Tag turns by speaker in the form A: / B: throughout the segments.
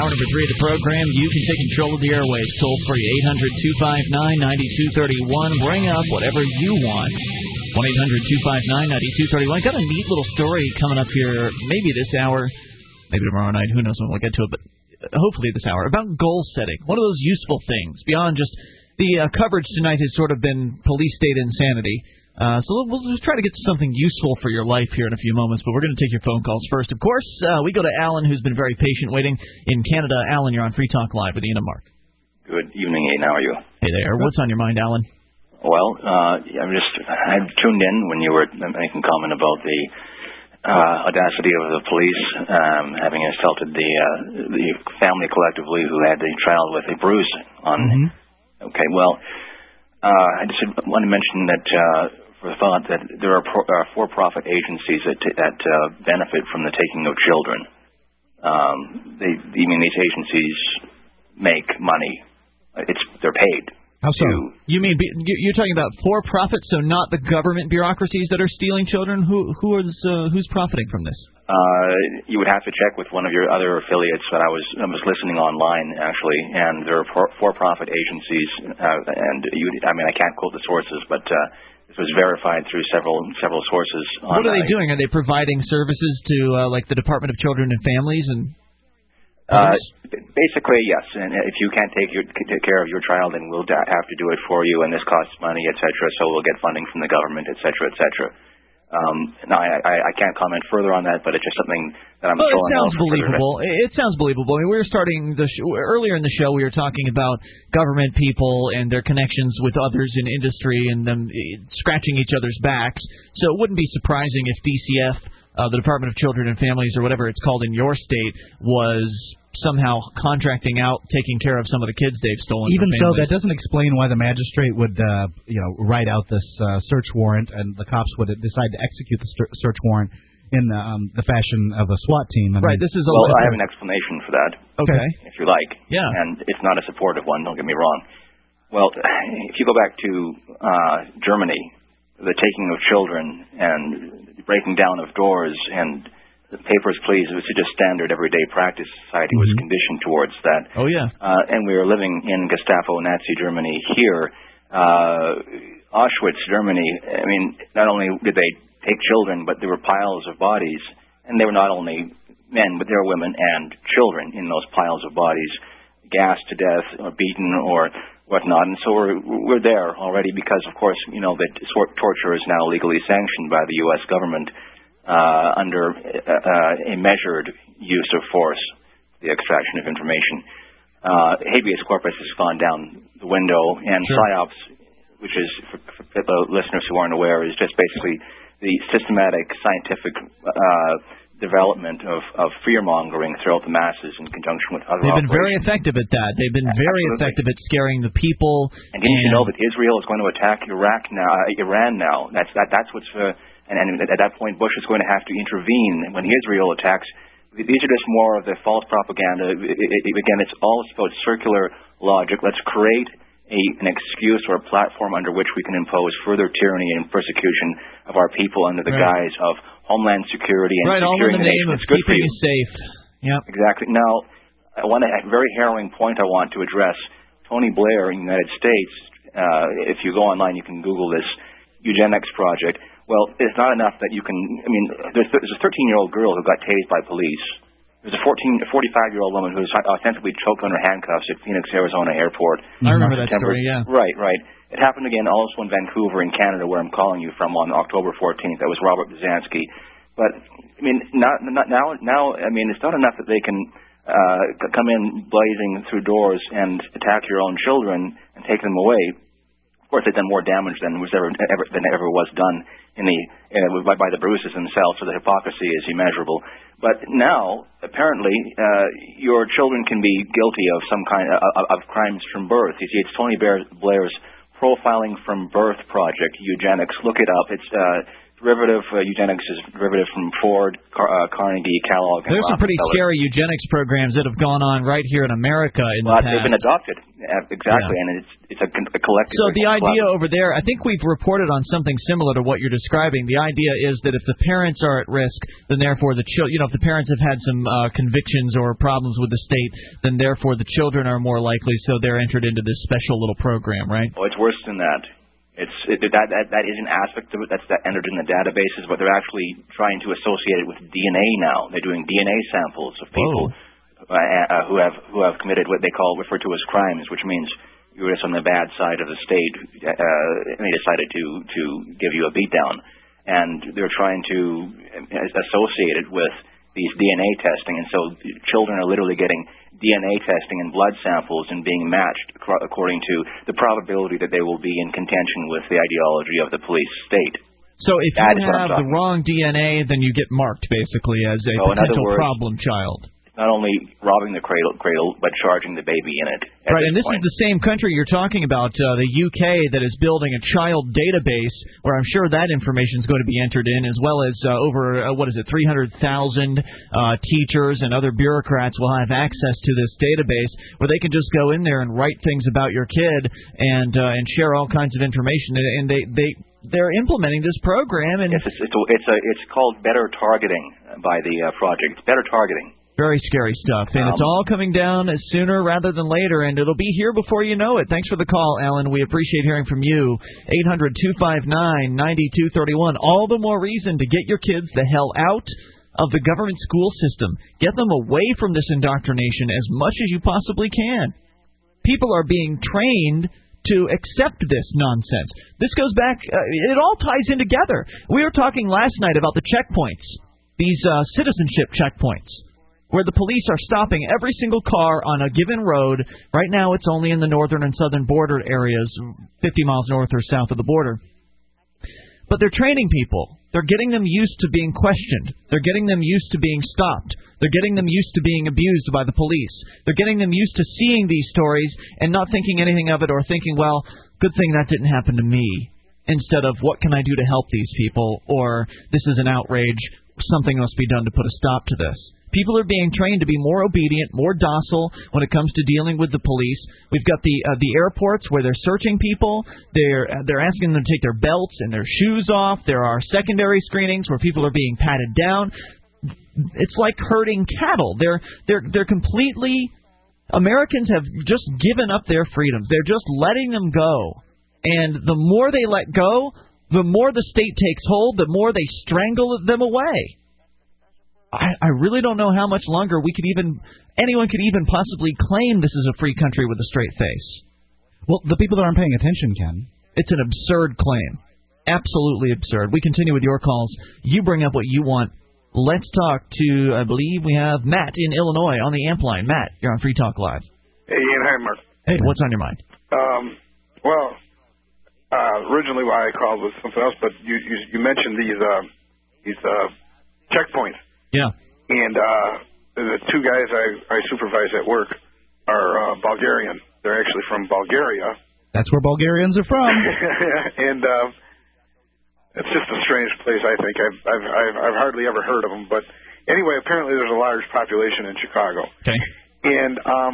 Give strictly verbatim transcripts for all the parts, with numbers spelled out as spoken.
A: hour number three of the program. You can take control of the airwaves. Toll free, eight hundred, two five nine, nine two three one. Bring up whatever you want. one eight hundred, two five nine, nine two three one. Got a neat little story coming up here, maybe this hour, maybe tomorrow night. Who knows when we'll get to it, but hopefully this hour, about goal setting. One of those useful things beyond just the uh, coverage tonight has sort of been police state insanity. Uh, so we'll just try to get to something useful for your life here in a few moments, but we're going to take your phone calls first. Of course, uh, we go to Alan, who's been very patient waiting in Canada. Alan, you're on Free Talk Live with Ian and Mark.
B: Good evening, Ian. How are you?
A: Hey there. What's on your mind, Alan?
B: Well, uh, I'm just I tuned in when you were making comment about the uh, audacity of the police um, having assaulted the uh, the family collectively who had the child with a bruise on. Mm-hmm. Okay, well, uh, I just want to mention that. Uh, For the thought that there are pro- uh, for-profit agencies that t- that uh, benefit from the taking of children. Um, they, I mean, these agencies make money. It's they're paid.
A: How so? To, you mean you're talking about for-profit, so not the government bureaucracies that are stealing children? Who who is uh, who's profiting from this?
B: Uh, you would have to check with one of your other affiliates. But I was I was listening online actually, and there are for- for-profit agencies, uh, and you, I mean, I can't quote the sources, but. Uh, This was verified through several several sources.
A: What are they doing? Are they providing services to uh, like the Department of Children and Families and?
B: Uh, basically, yes. And if you can't take your take care of your child, then we'll have to do it for you, and this costs money, et cetera. So we'll get funding from the government, et cetera, et cetera. Um, now, I, I, I can't comment further on that, but it's just something that I'm
A: well,
B: throwing out.
A: It sounds believable. It sounds believable. I mean, we were starting the sh- earlier in the show. We were talking about government people and their connections with others in industry and them scratching each other's backs. So it wouldn't be surprising if D C F, uh, the Department of Children and Families, or whatever it's called in your state, was somehow contracting out, taking care of some of the kids they've stolen.
C: Even so, that doesn't explain why the magistrate would, uh, you know, write out this uh, search warrant, and the cops would decide to execute the st- search warrant in the, um, the fashion of a SWAT team. I
A: right.
C: mean,
A: this is a
B: well, I have an explanation for that.
A: Okay.
B: If you like.
A: Yeah.
B: And it's not a supportive one. Don't get me wrong. Well, if you go back to uh, Germany, the taking of children and breaking down of doors and the papers, please. It was just standard everyday practice. Society was mm-hmm. conditioned towards that.
A: Oh, yeah.
B: Uh, and we were living in Gestapo Nazi Germany here. Uh, Auschwitz, Germany, I mean, not only did they take children, but there were piles of bodies. And they were not only men, but there were women and children in those piles of bodies, gassed to death or beaten or whatnot. And so we're, we're there already because, of course, you know, that torture is now legally sanctioned by the U S government. Uh, under uh, a measured use of force, the extraction of information. Uh, habeas corpus has gone down the window, and
A: sure.
B: PSYOPs, which is, for, for the listeners who aren't aware, is just basically the systematic scientific uh, development of, of fear-mongering throughout the masses in conjunction with other
A: They've been
B: operations.
A: very effective at that. They've been very
B: Absolutely.
A: effective at scaring the people.
B: And didn't you know that Israel is going to attack Iraq now, uh, Iran now? That's, that, that's what's... Uh, And, and at that point, Bush is going to have to intervene when Israel attacks. These are just more of the false propaganda. It, it, again, it's all about circular logic. Let's create a, an excuse or a platform under which we can impose further tyranny and persecution of our people under the right. guise of homeland security and
A: right,
B: securing
A: all in the,
B: the
A: name
B: nation.
A: of
B: It's good
A: keeping
B: for you.
A: you safe. Yep.
B: Exactly. Now, I want a very harrowing point I want to address. Tony Blair in the United States, uh, if you go online, you can Google this eugenics project. Well, it's not enough that you can, I mean, there's, there's a thirteen-year-old girl who got tased by police. There's a fourteen, a forty-five-year-old woman who was ostensibly choked under handcuffs at Phoenix, Arizona airport.
A: I remember that
B: September.
A: story, yeah.
B: Right, right. It happened again also in Vancouver in Canada, where I'm calling you from on October fourteenth. That was Robert Buzansky. But, I mean, not, not, now, now, I mean, it's not enough that they can uh, come in blazing through doors and attack your own children and take them away. Of course, they've done more damage than was ever, ever than ever was done in the uh, by, by the Bruces themselves. So the hypocrisy is immeasurable. But now, apparently, uh, your children can be guilty of some kind of, of, of crimes from birth. You see, it's Tony Blair's Profiling from Birth Project, Eugenics. Look it up. It's uh, derivative. Uh, eugenics is derivative from Ford, Car- uh, Carnegie, Kellogg, and
A: There's some pretty
B: Rockefeller.
A: scary eugenics programs that have gone on right here in America in
B: well,
A: the past.
B: They've been adopted, uh, exactly,
A: Yeah.
B: and it's it's a, a collective.
A: So the idea
B: club.
A: over there, I think we've reported on something similar to what you're describing. The idea is that if the parents are at risk, then therefore the children, you know, if the parents have had some uh, convictions or problems with the state, then therefore the children are more likely, so they're entered into this special little program, right?
B: Oh, it's worse than that. It's it, that, that that is an aspect of it that's that entered in the databases, but they're actually trying to associate it with D N A now. They're doing D N A samples of people uh, uh, who have who have committed what they call referred to as crimes, which means you were just on the bad side of the state, uh, and they decided to to give you a beatdown, and they're trying to associate it with these D N A testing, and so children are literally getting D N A testing and blood samples and being matched according to the probability that they will be in contention with the ideology of the police state.
A: So if
B: that
A: you have the wrong D N A, then you get marked basically as a
B: so
A: potential
B: words,
A: problem child.
B: Not only robbing the cradle, cradle, but charging the baby in it.
A: Right, and this
B: point.
A: is the same country you're talking about, uh, the U K, that is building a child database where I'm sure that information is going to be entered in, as well as uh, over, uh, what is it, three hundred thousand uh, teachers and other bureaucrats will have access to this database where they can just go in there and write things about your kid and uh, and share all kinds of information, and they they they're implementing this program. And
B: yes, it's it's a, it's, a, it's called better targeting by the uh, project. It's better targeting.
A: Very scary stuff, and um, it's all coming down as sooner rather than later, and it'll be here before you know it. Thanks for the call, Alan. We appreciate hearing from you. eight hundred two five nine nine two three one. All the more reason to get your kids the hell out of the government school system. Get them away from this indoctrination as much as you possibly can. People are being trained to accept this nonsense. This goes back, uh, it all ties in together. We were talking last night about the checkpoints, these uh, citizenship checkpoints, where the police are stopping every single car on a given road. Right now it's only in the northern and southern border areas, fifty miles north or south of the border. But they're training people. They're getting them used to being questioned. They're getting them used to being stopped. They're getting them used to being abused by the police. They're getting them used to seeing these stories and not thinking anything of it, or thinking, well, good thing that didn't happen to me, instead of what can I do to help these people, or this is an outrage, something must be done to put a stop to this. People are being trained to be more obedient, more docile when it comes to dealing with the police. We've got the uh, the airports where they're searching people. They're they're asking them to take their belts and their shoes off. There are secondary screenings where people are being patted down. It's like herding cattle. They're they're they're completely. Americans have just given up their freedoms. They're just letting them go. And the more they let go, the more the state takes hold, the more they strangle them away. I, I really don't know how much longer we could even, anyone could even possibly claim this is a free country with a straight face.
C: Well, the people that aren't paying attention can.
A: It's an absurd claim. Absolutely absurd. We continue with your calls. You bring up what you want. Let's talk to, I believe we have Matt in Illinois on the amp line. Matt, you're on Free Talk Live.
D: Hey, Ian. Hi, Mark.
A: Hey, what's on your mind?
D: Um, well, uh, originally why I called was something else, but you you, you mentioned these uh, these uh, checkpoints.
A: Yeah.
D: And uh, the two guys I, I supervise at work are uh, Bulgarian. They're actually from Bulgaria.
C: That's where Bulgarians are from.
D: and uh, it's just a strange place, I think. I've, I've, I've, I've hardly ever heard of them. But anyway, apparently there's a large population in Chicago.
A: Okay.
D: And um,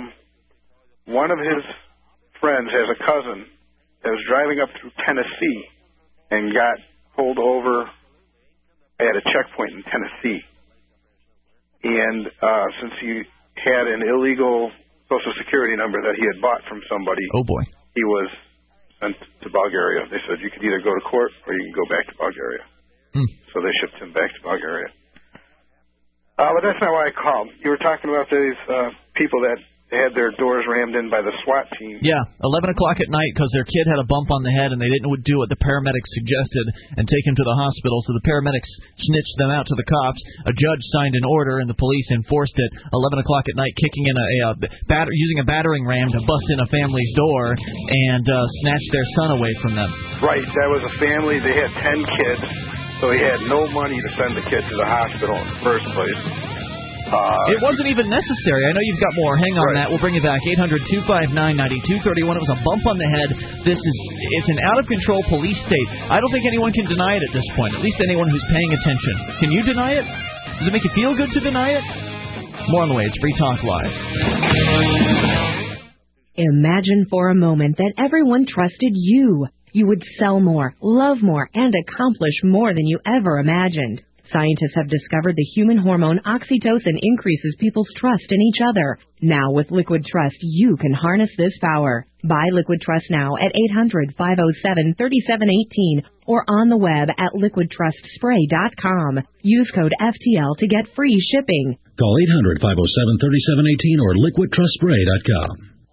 D: one of his friends has a cousin that was driving up through Tennessee and got pulled over at a checkpoint in Tennessee. And uh, since he had an illegal Social Security number that he had bought from somebody,
A: oh boy,
D: he was sent to Bulgaria. They said you could either go to court or you can go back to Bulgaria.
A: Hmm.
D: So they shipped him back to Bulgaria. Uh, but that's not why I called. You were talking about these uh, people that had their doors rammed in by the SWAT team.
A: Yeah, eleven o'clock at night because their kid had a bump on the head and they didn't do what the paramedics suggested and take him to the hospital. So the paramedics snitched them out to the cops. A judge signed an order and the police enforced it. eleven o'clock at night, kicking in a, a, a batter, using a battering ram to bust in a family's door and uh, snatch their son away from them.
D: Right, that was a family. They had ten kids, so he had no money to send the kid to the hospital in the first place.
E: Uh,
A: it wasn't even necessary. I know you've got more. Hang on,
E: right.
A: Matt. We'll bring you back. eight hundred two five nine nine two three one. It was a bump on the head. This is it's an out-of-control police state. I don't think anyone can deny it at this point, at least anyone who's paying attention. Can you deny it? Does it make you feel good to deny it? More on the way. It's Free Talk Live.
F: Imagine for a moment that everyone trusted you. You would sell more, love more, and accomplish more than you ever imagined. Scientists have discovered the human hormone oxytocin increases people's trust in each other. Now with Liquid Trust, you can harness this power. Buy Liquid Trust now at eight hundred, five oh seven, three seven one eight or on the web at liquid trust spray dot com. Use code F T L to get free shipping.
G: Call eight hundred, five oh seven, three seven one eight or liquid trust spray dot com.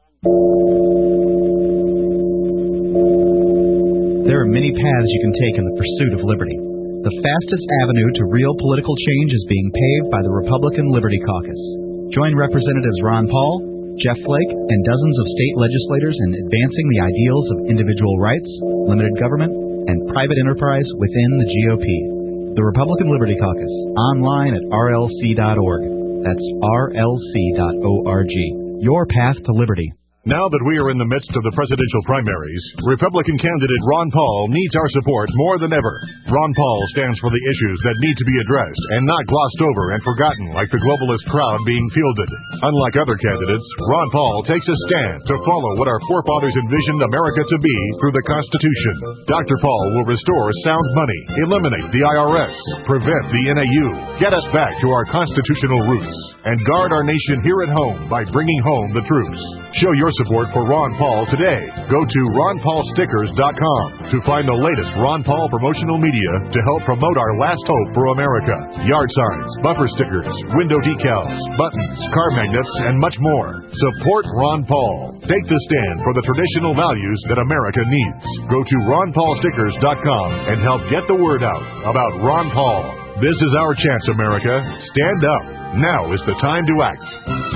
C: There are many paths you can take in the pursuit of liberty. The fastest avenue to real political change is being paved by the Republican Liberty Caucus. Join Representatives Ron Paul, Jeff Flake, and dozens of state legislators in advancing the ideals of individual rights, limited government, and private enterprise within the G O P. The Republican Liberty Caucus, online at R L C dot org. That's R L C dot org. Your path to liberty.
H: Now that we are in the midst of the presidential primaries, Republican candidate Ron Paul needs our support more than ever. Ron Paul stands for the issues that need to be addressed and not glossed over and forgotten like the globalist crowd being fielded. Unlike other candidates, Ron Paul takes a stand to follow what our forefathers envisioned America to be through the Constitution. Doctor Paul will restore sound money, eliminate the I R S, prevent the N A U, get us back to our constitutional roots, and guard our nation here at home by bringing home the troops. Show your support for Ron Paul today. Go to ron paul stickers dot com to find the latest Ron Paul promotional media to help promote our last hope for America. Yard signs, bumper stickers, window decals, buttons, car magnets, and much more. Support Ron Paul. Take the stand for the traditional values that America needs. Go to ron paul stickers dot com and help get the word out about Ron Paul. This is our chance, America. Stand up. Now is the time to act.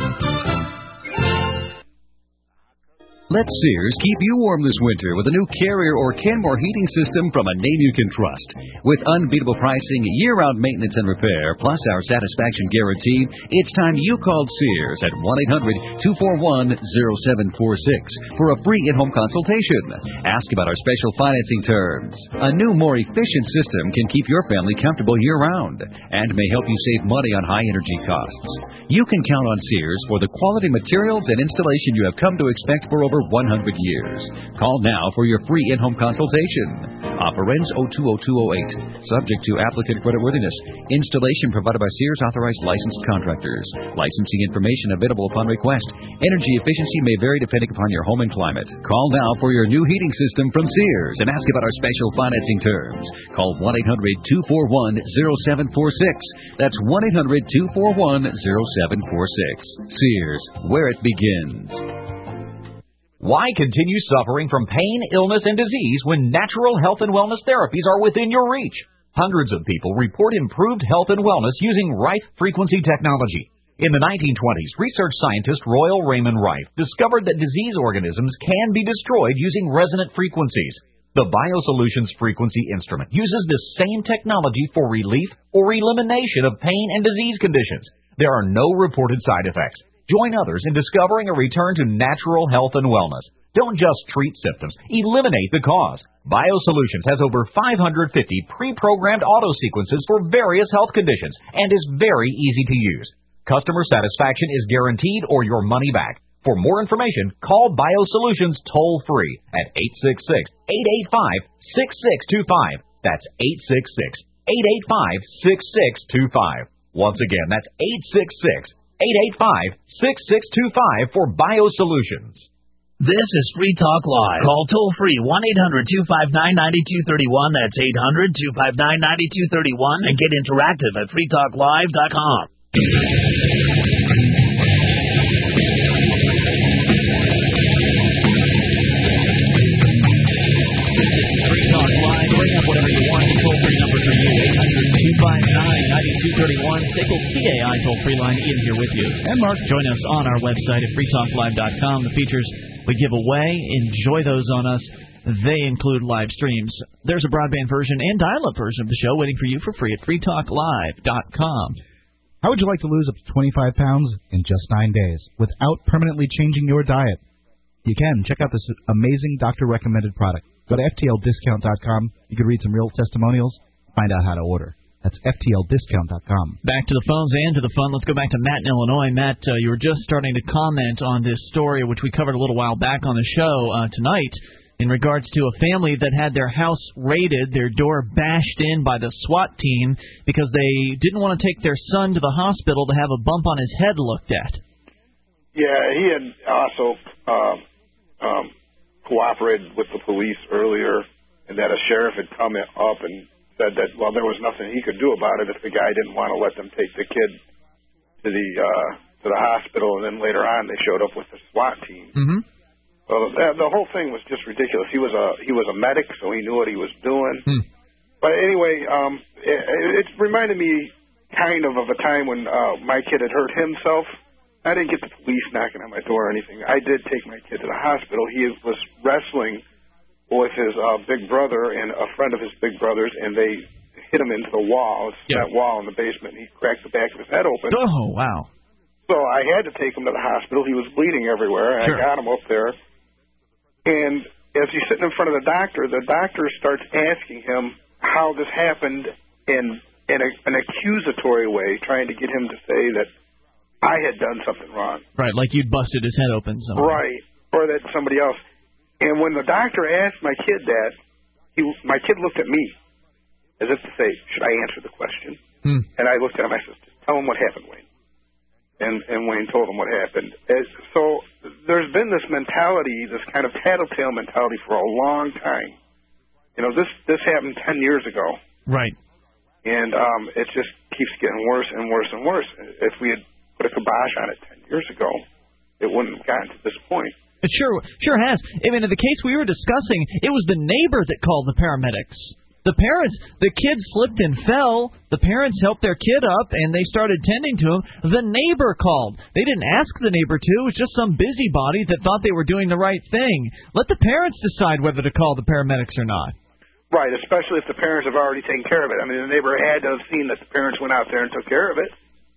I: Let Sears keep you warm this winter with a new Carrier or Kenmore heating system from a name you can trust. With unbeatable pricing, year-round maintenance and repair, plus our satisfaction guarantee, it's time you called Sears at one eight hundred, two four one, oh seven four six for a free in-home consultation. Ask about our special financing terms. A new, more efficient system can keep your family comfortable year-round and may help you save money on high-energy costs. You can count on Sears for the quality materials and installation you have come to expect for over one hundred years. Call now for your free in-home consultation. Offer ends oh two oh two oh eight. Subject to applicant creditworthiness. Installation provided by Sears authorized licensed contractors. Licensing information available upon request. Energy efficiency may vary depending upon your home and climate. Call now for your new heating system from Sears and ask about our special financing terms. Call one eight hundred, two four one, oh seven four six. That's one eight hundred, two four one, oh seven four six. Sears, where it begins.
J: Why continue suffering from pain, illness, and disease when natural health and wellness therapies are within your reach? Hundreds of people report improved health and wellness using Rife frequency technology. In the nineteen twenties, research scientist Royal Raymond Rife discovered that disease organisms can be destroyed using resonant frequencies. The BioSolutions frequency instrument uses this same technology for relief or elimination of pain and disease conditions. There are no reported side effects. Join others in discovering a return to natural health and wellness. Don't just treat symptoms, eliminate the cause. BioSolutions has over five hundred fifty pre-programmed auto sequences for various health conditions and is very easy to use. Customer satisfaction is guaranteed or your money back. For more information, call BioSolutions toll-free at eight six six, eight eight five, six six two five. That's eight six six, eight eight five, six six two five. Once again, that's eight six six, eight eight five, six six two five for BioSolutions.
K: This is Free Talk Live. Call toll-free one eight hundred, two five nine, nine two three one. That's eight hundred, two five nine, nine two three one. And get interactive at free talk live dot com.
A: two thirty-one, S A C L C A I toll-free line. Ian here with you. And Mark. Join us on our website at free talk live dot com. The features we give away, enjoy those on us. They include live streams. There's a broadband version and dial-up version of the show waiting for you for free at free talk live dot com.
C: How would you like to lose up to twenty-five pounds in just nine days without permanently changing your diet? You can. Check out this amazing doctor-recommended product. Go to F T L discount dot com. You can read some real testimonials, find out how to order. That's F T L discount dot com.
A: Back to the phones and to the fun. Let's go back to Matt in Illinois. Matt, uh, you were just starting to comment on this story, which we covered a little while back on the show uh, tonight, in regards to a family that had their house raided, their door bashed in by the SWAT team because they didn't want to take their son to the hospital to have a bump on his head looked at.
D: Yeah, he had also um, um, cooperated with the police earlier, and that a sheriff had come in, up and said that, well, there was nothing he could do about it if the guy didn't want to let them take the kid to the uh, to the hospital, and then later on they showed up with the SWAT team.
A: Mm-hmm.
D: Well, the, the whole thing was just ridiculous. He was a he was a medic, so he knew what he was doing.
A: Hmm.
D: But anyway, um, it, it reminded me kind of of a time when uh, my kid had hurt himself. I didn't get the police knocking on my door or anything. I did take my kid to the hospital. He was wrestling with his uh, big brother and a friend of his big brother's, and they hit him into the wall. It's
A: yeah.
D: that wall in the basement, and he cracked the back of his head open.
A: Oh, wow.
D: So I had to take him to the hospital. He was bleeding everywhere, and
A: sure.
D: I got him up there. And as he's sitting in front of the doctor, the doctor starts asking him how this happened in, in a, an accusatory way, trying to get him to say that I had done something wrong.
A: Right, like you'd busted his head open somewhere.
D: Right, or that somebody else. And when the doctor asked my kid that, he, my kid looked at me as if to say, should I answer the question?
A: Hmm.
D: And I looked at him, I said, tell him what happened, Wayne. And, and Wayne told him what happened. As, so there's been this mentality, this kind of tattletale mentality for a long time. You know, this, this happened ten years ago.
A: Right.
D: And um, it just keeps getting worse and worse and worse. If we had put a kibosh on it ten years ago, it wouldn't have gotten to this point.
A: It sure sure has. I mean, in the case we were discussing, it was the neighbor that called the paramedics. The parents, the kid slipped and fell. The parents helped their kid up, and they started tending to him. The neighbor called. They didn't ask the neighbor to. It was just some busybody that thought they were doing the right thing. Let the parents decide whether to call the paramedics or not.
D: Right, especially if the parents have already taken care of it. I mean, the neighbor had to have seen that the parents went out there and took care of it.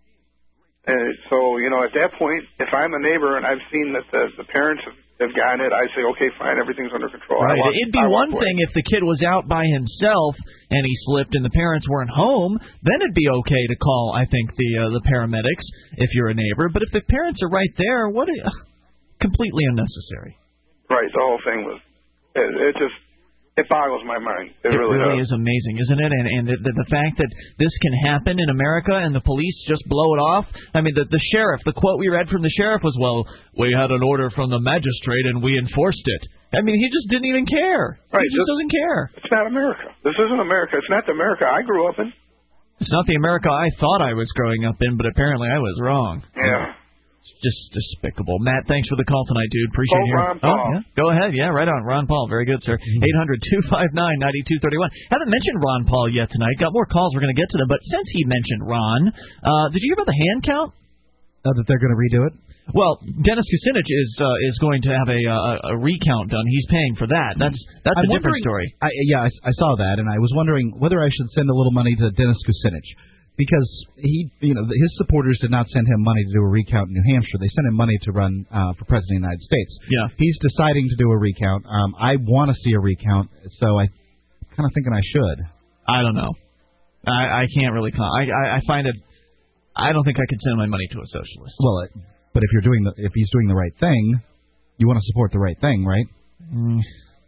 D: And so, you know, at that point, if I'm a neighbor and I've seen that the, the parents have, have gotten it, I say, okay, fine, everything's under control.
A: Right.
D: Walk,
A: It'd be one thing if the kid was out by himself and he slipped and the parents weren't home. Then it'd be okay to call, I think, the uh, the paramedics if you're a neighbor. But if the parents are right there, what? A, completely unnecessary.
D: Right. The whole thing was, it, it just. It boggles my mind. It,
A: it
D: really,
A: really
D: does.
A: is amazing, isn't it? And and the, the, the fact that this can happen in America and the police just blow it off. I mean, the, the sheriff, the quote we read from the sheriff was, well, we had an order from the magistrate and we enforced it. I mean, he just didn't even care.
D: Right,
A: he just
D: this,
A: doesn't care.
D: It's not America. This isn't America. It's not the America I grew up in.
A: It's not the America I thought I was growing up in, but apparently I was wrong.
D: Yeah.
A: It's just despicable. Matt, thanks for the call tonight, dude. Appreciate
D: oh,
A: you.
D: Ron Paul.
A: Oh, yeah. Go ahead. Yeah, right on. Ron Paul. Very good, sir. eight hundred two five nine nine two three one. Haven't mentioned Ron Paul yet tonight. Got more calls. We're going to get to them. But since he mentioned Ron, uh, did you hear about the hand count?
C: Uh, that they're going to redo it?
A: Well, Dennis Kucinich is uh, is going to have a, uh, a recount done. He's paying for that. That's that's
C: I'm
A: a different story.
C: I, yeah, I, I saw that, and I was wondering whether I should send a little money to Dennis Kucinich. Because he, you know, his supporters did not send him money to do a recount in New Hampshire. They sent him money to run uh, for president of the United States.
A: Yeah.
C: He's deciding to do a recount. Um, I want to see a recount, so I kind of thinking I should.
A: I don't know. I, I can't really. Con- I, I I find it. I don't think I could send my money to a socialist.
C: Well, it, but if you're doing the, if he's doing the right thing, you want to support the right thing, right?
A: Mm.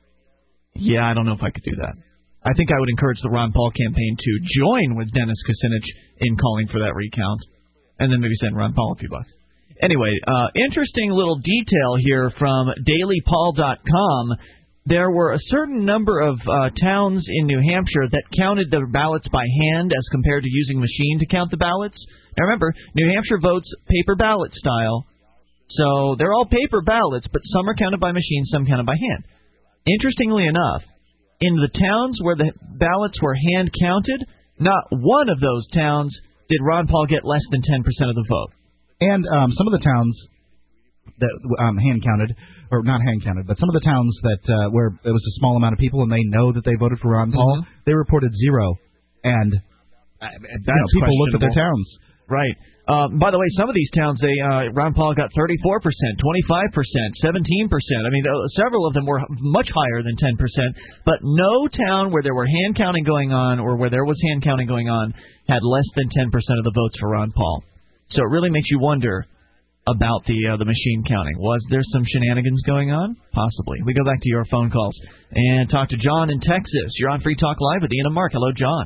A: Yeah, I don't know if I could do that. I think I would encourage the Ron Paul campaign to join with Dennis Kucinich in calling for that recount, and then maybe send Ron Paul a few bucks. Anyway, uh, interesting little detail here from daily paul dot com. There were a certain number of uh, towns in New Hampshire that counted their ballots by hand as compared to using machine to count the ballots. Now remember, New Hampshire votes paper ballot style, so they're all paper ballots, but some are counted by machine, some counted by hand. Interestingly enough, in the towns where the ballots were hand-counted, not one of those towns did Ron Paul get less than ten percent of the vote.
C: And um, some of the towns that um, hand-counted, or not hand-counted, but some of the towns that uh, where it was a small amount of people and they know that they voted for Ron Paul, mm-hmm. they reported zero. And uh, you know, people looked at their towns.
A: Right. Uh, by the way, some of these towns, they uh, Ron Paul got thirty-four percent, twenty-five percent, seventeen percent. I mean, uh, several of them were much higher than ten percent. But no town where there were hand counting going on or where there was hand counting going on had less than ten percent of the votes for Ron Paul. So it really makes you wonder about the uh, the machine counting. Was there some shenanigans going on? Possibly. We go back to your phone calls and talk to John in Texas. You're on Free Talk Live with Ian and Mark. Hello, John.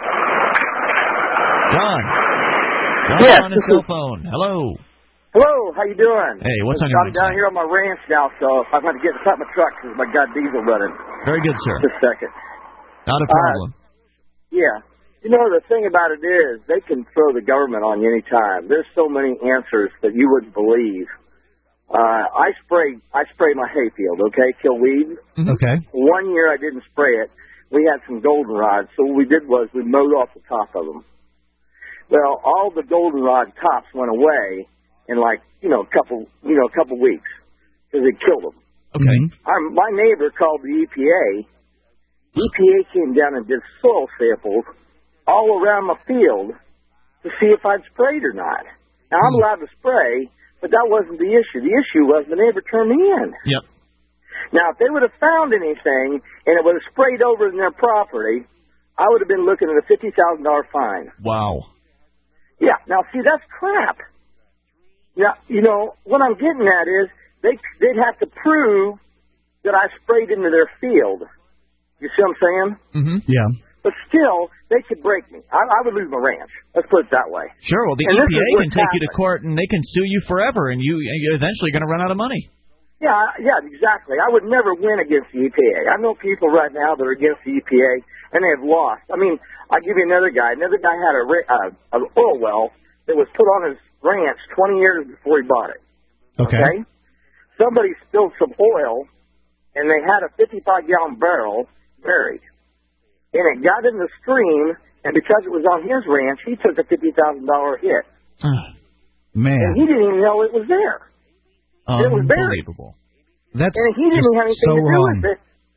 A: John. John
E: yes,
A: on his cell phone. Hello.
E: Hello, how you doing?
A: Hey, what's on your
E: I'm
A: mind?
E: down here on my ranch now, so I'm going to get inside my truck because I got diesel running.
A: Very good, sir.
E: Just a second.
A: Not a problem.
E: Uh, yeah. You know, the thing about it is they can throw the government on you any time. There's so many answers that you wouldn't believe. Uh, I spray I spray my hayfield, okay, kill weeds.
C: Okay.
E: One year I didn't spray it. We had some goldenrods, so what we did was we mowed off the top of them. Well, all the goldenrod tops went away in like, you know, a couple, you know, a couple weeks because they killed them.
C: Okay.
E: Our, my neighbor called the E P A. E P A came down and did soil samples all around my field to see if I'd sprayed or not. Now, I'm allowed to spray, but that wasn't the issue. The issue was the neighbor turned me in.
A: Yep.
E: Now, if they would have found anything and it would have sprayed over in their property, I would have been looking at a fifty thousand dollars fine.
A: Wow.
E: Yeah. Now, see, that's crap. Now, you know, what I'm getting at is they, they'd have to prove that I sprayed into their field. You see what I'm saying?
A: Mm-hmm.
C: Yeah.
E: But still, they could break me. I, I would lose my ranch. Let's put it that way.
A: Sure. Well, the
E: And
A: E
E: this
A: P
E: is
A: A
E: what's
A: can take you to
E: happening.
A: court and they can sue you forever, and you you're eventually going to run out of money.
E: Yeah, yeah, exactly. I would never win against the E P A. I know people right now that are against the E P A, and they have lost. I mean, I'll give you another guy. Another guy had a uh, an oil well that was put on his ranch twenty years before he bought it.
C: Okay.
E: Okay? Somebody spilled some oil, and they had a fifty-five gallon barrel buried. And it got in the stream, and because it was on his ranch, he took a fifty thousand dollars hit.
C: Man.
E: And he didn't even know it was there. It was buried.
A: Unbelievable.
C: That's
E: And he didn't
C: just
E: have anything
C: so
E: to do
C: wrong.
E: with it.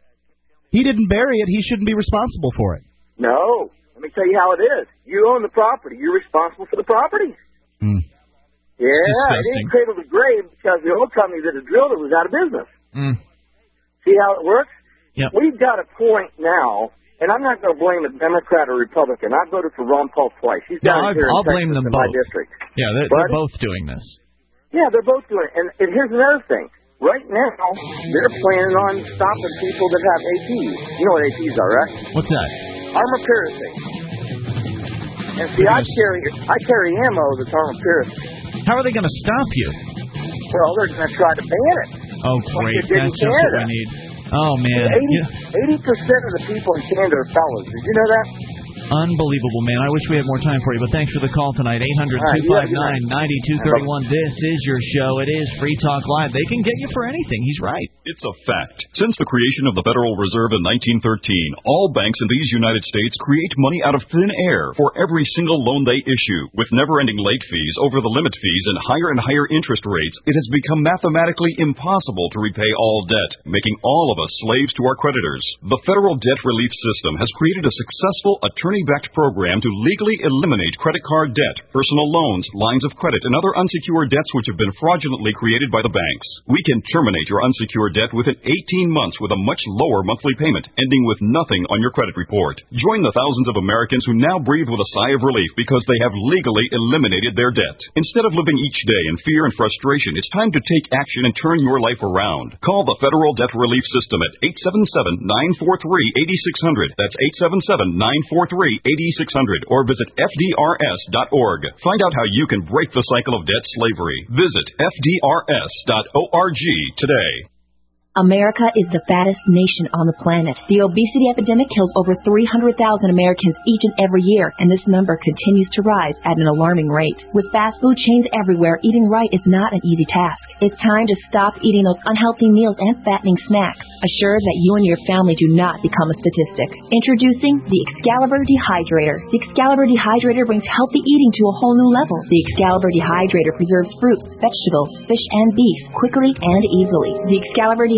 C: He didn't bury it. He shouldn't be responsible for it.
E: No. Let me tell you how it is. You own the property. You're responsible for the property.
C: Mm.
E: Yeah, it
A: disgusting.
E: didn't cradle to grave because the oil company that had drilled it was out of business.
A: Mm.
E: See how it works?
A: Yep.
E: We've got a point now, and I'm not going to blame a Democrat or Republican. I voted for Ron Paul twice. He's
A: No,
E: down
A: I'll,
E: here in
A: I'll
E: Texas
A: blame them
E: in my
A: both.
E: district.
A: Yeah, they're,
E: But-
A: they're both doing this.
E: Yeah, they're both doing it. And, and here's another thing. Right now, they're planning on stopping people that have A Ps. You know what A Ps are, right?
A: What's that?
E: Armor piercing. And see, I carry I carry ammo that's armor piercing.
A: How are they going to stop you?
E: Well, they're going to try to ban it.
A: Oh,
E: Like
A: great.
E: they did in
A: That's just what
E: Canada.
A: we need. Oh, man. Yeah.
E: eighty percent of the people in Canada are fellas. Did you know that?
A: Unbelievable, man. I wish we had more time for you, but thanks for the call tonight. eight hundred, two five nine, nine two three one. This is your show. It is Free Talk Live. They can get you for anything. He's right.
L: It's a fact. Since the creation of the Federal Reserve in nineteen thirteen, all banks in these United States create money out of thin air for every single loan they issue. With never-ending late fees, over-the-limit fees, and higher and higher interest rates, it has become mathematically impossible to repay all debt, making all of us slaves to our creditors. The Federal Debt Relief System has created a successful attorney-backed program to legally eliminate credit card debt, personal loans, lines of credit, and other unsecured debts which have been fraudulently created by the banks. We can terminate your unsecured debt within eighteen months with a much lower monthly payment, ending with nothing on your credit report. Join the thousands of Americans who now breathe with a sigh of relief because they have legally eliminated their debt. Instead of living each day in fear and frustration, it's time to take action and turn your life around. Call the Federal Debt Relief System at eight seven seven, nine four three, eight six zero zero. That's eight seven seven, nine four three, eight six zero zero. Or visit F D R S dot org. Find out how you can break the cycle of debt slavery. Visit F D R S dot org today.
M: America is the fattest nation on the planet. The obesity epidemic kills over three hundred thousand Americans each and every year, and this number continues to rise at an alarming rate. With fast food chains everywhere, eating right is not an easy task. It's time to stop eating those unhealthy meals and fattening snacks. Assure that you and your family do not become a statistic. Introducing the Excalibur Dehydrator. The Excalibur Dehydrator brings healthy eating to a whole new level. The Excalibur Dehydrator preserves fruits, vegetables, fish, and beef quickly and easily. The Excalibur Dehydrator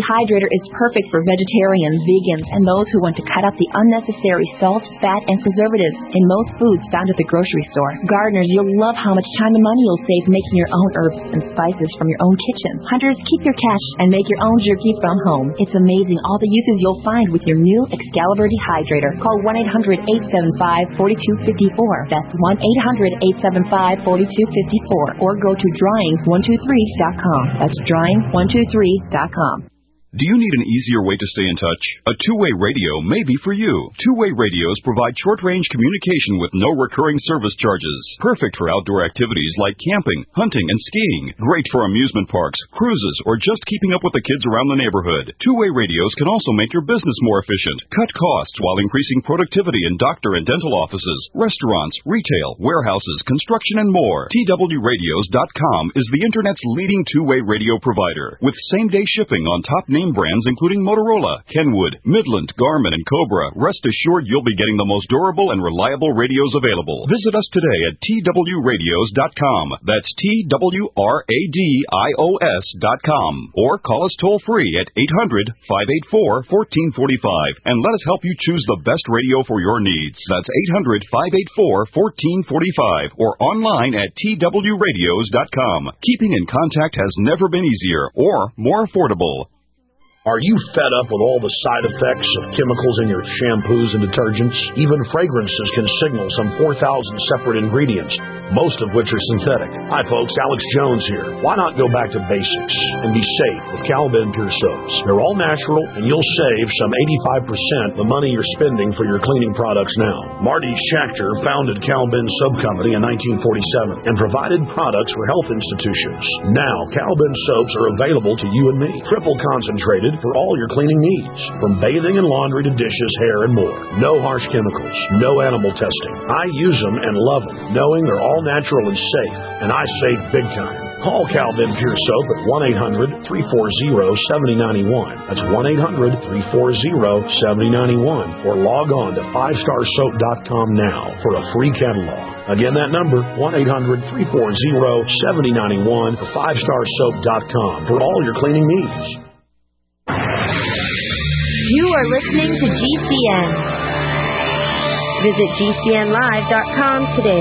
M: Hydrator is perfect for vegetarians, vegans, and those who want to cut out the unnecessary salt, fat, and preservatives in most foods found at the grocery store. Gardeners, you'll love how much time and money you'll save making your own herbs and spices from your own kitchen. Hunters, keep your cash and make your own jerky from home. It's amazing all the uses you'll find with your new Excalibur Dehydrator. Call one eight hundred, eight seven five, four two five four. That's one eight hundred, eight seven five, four two five four. Or go to drawings one two three dot com. That's drawings one two three dot com.
L: Do you need an easier way to stay in touch? A two-way radio may be for you. Two-way radios provide short-range communication with no recurring service charges. Perfect for outdoor activities like camping, hunting, and skiing. Great for amusement parks, cruises, or just keeping up with the kids around the neighborhood. Two-way radios can also make your business more efficient. Cut costs while increasing productivity in doctor and dental offices, restaurants, retail, warehouses, construction, and more. T W radios dot com is the Internet's leading two-way radio provider. With same-day shipping on top name brands including Motorola, Kenwood, Midland, Garmin, and Cobra, rest assured you'll be getting the most durable and reliable radios available. Visit us today at T W radios dot com. That's T W R A D I O S dot com. Or call us toll-free at eight hundred, five eight four, one four four five and let us help you choose the best radio for your needs. That's eight hundred, five eight four, one four four five or online at T W radios dot com. Keeping in contact has never been easier or more affordable.
N: Are you fed up with all the side effects of chemicals in your shampoos and detergents? Even fragrances can signal some four thousand separate ingredients, most of which are synthetic. Hi folks, Alex Jones here. Why not go back to basics and be safe with Cal-Ben Pure Soaps? They're all natural and you'll save some eighty-five percent the money you're spending for your cleaning products now. Marty Schachter founded Cal-Ben Soap Company in nineteen forty-seven and provided products for health institutions. Now, Cal-Ben soaps are available to you and me. Triple concentrated for all your cleaning needs, from bathing and laundry to dishes, hair, and more. No harsh chemicals, no animal testing. I use them and love them, knowing they're all natural and safe, and I save big time. Call Cal-Ben Pure Soap at one eight hundred, three four zero, seven zero nine one. That's one eight hundred, three four zero, seven zero nine one. Or log on to five star soap dot com now for a free catalog. Again, that number, one eight hundred, three four zero, seven zero nine one or five star soap dot com for all your cleaning needs.
O: You are listening to G C N. Visit G C N live dot com today.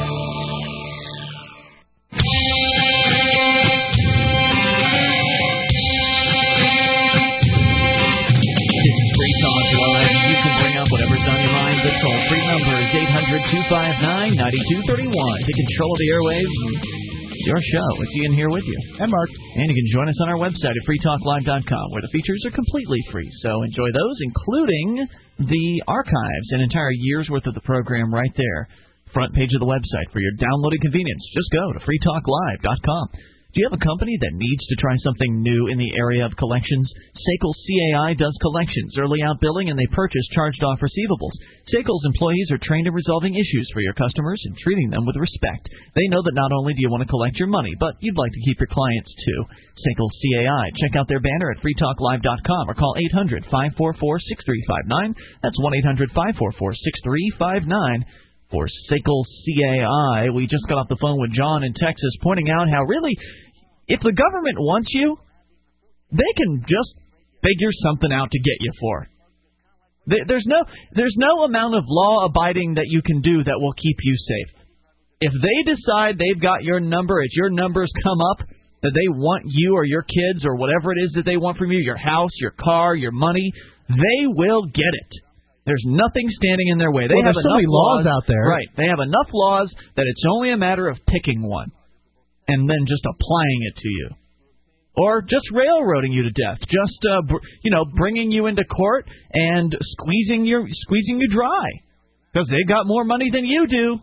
A: Toll-free number is eight hundred, two five nine, nine two three one. Take control of the airwaves. It's your show. It's Ian here with you.
C: And Mark.
A: And you can join us on our website at free talk live dot com, where the features are completely free. So enjoy those, including the archives, an entire year's worth of the program right there. Front page of the website for your downloading convenience. Just go to free talk live dot com. Do you have a company that needs to try something new in the area of collections? SACL C A I does collections, early out billing, and they purchase charged-off receivables. SACL's employees are trained in resolving issues for your customers and treating them with respect. They know that not only do you want to collect your money, but you'd like to keep your clients too. SACL C A I. Check out their banner at free talk live dot com or call eight hundred, five four four, six three five nine. That's one eight hundred, five four four, six three five nine. For SACL C A I, we just got off the phone with John in Texas, pointing out how really, if the government wants you, they can just figure something out to get you for it. There's no, there's no amount of law-abiding that you can do that will keep you safe. If they decide they've got your number, as your numbers come up, that they want you or your kids or whatever it is that they want from you, your house, your car, your money, they will get it. There's nothing standing in their way. They
C: well,
A: have
C: there's so
A: enough
C: many laws, laws out there.
A: Right. They have enough laws that it's only a matter of picking one and then just applying it to you. Or just railroading you to death. Just, uh, br- you know, bringing you into court and squeezing your squeezing you dry. Because they've got more money than you do.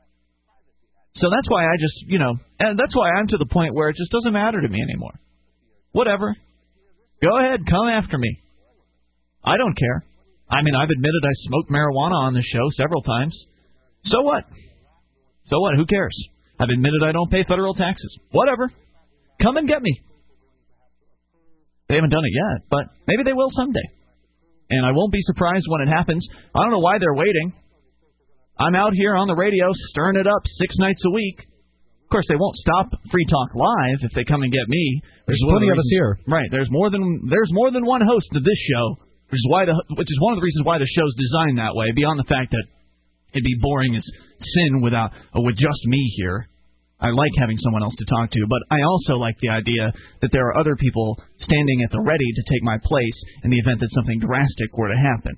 A: So that's why I just, you know, and that's why I'm to the point where it just doesn't matter to me anymore. Whatever. Go ahead, come after me. I don't care. I mean, I've admitted I smoked marijuana on the show several times. So what? So what? Who cares? I've admitted I don't pay federal taxes. Whatever. Come and get me. They haven't done it yet, but maybe they will someday. And I won't be surprised when it happens. I don't know why they're waiting. I'm out here on the radio stirring it up six nights a week. course, they won't stop Free Talk Live if they come and get me.
C: There's
A: one
C: plenty
A: the
C: of us
A: reasons,
C: here.
A: Right. There's more than there's more than one host of this show, which is why the which is one of the reasons why the show's designed that way. Beyond the fact that it'd be boring as sin without uh, with just me here. I like having someone else to talk to, but I also like the idea that there are other people standing at the ready to take my place in the event that something drastic were to happen.